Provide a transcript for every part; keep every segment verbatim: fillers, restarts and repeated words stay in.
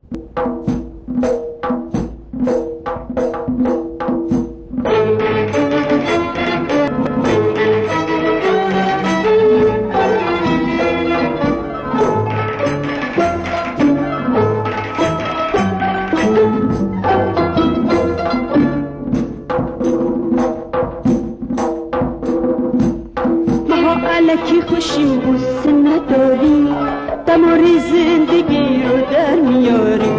الکی خوشیم غصه نداری دماری زندگی رو در میاری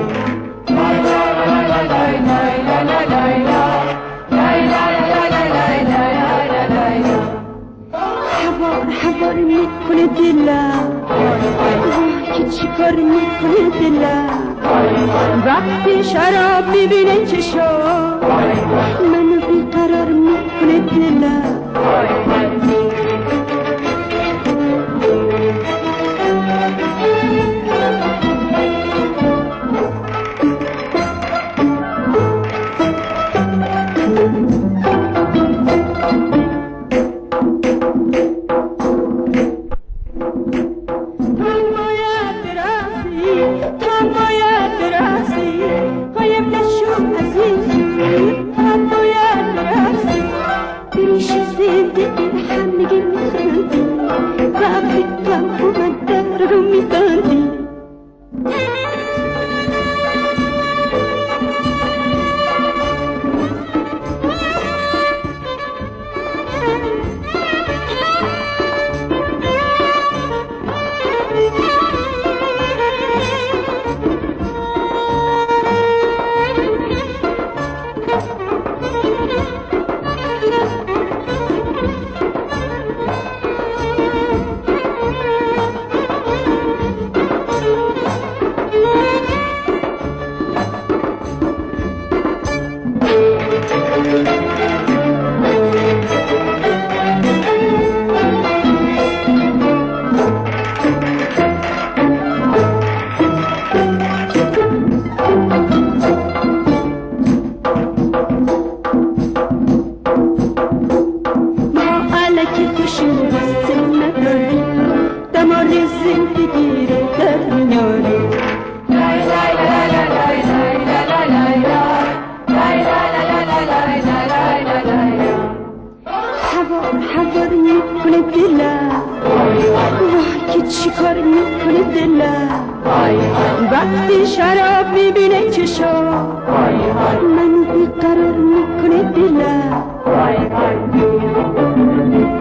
حوار حوار میکنه دلم که چی کار میکنه دلم وقتی شراب میبینه چشام منو بیقرار میکنه دلم حوار میکنه دلم واه که چی کار میکنه دلم وقتی شراب میبینه چشام منو بیقرار میکنه دلم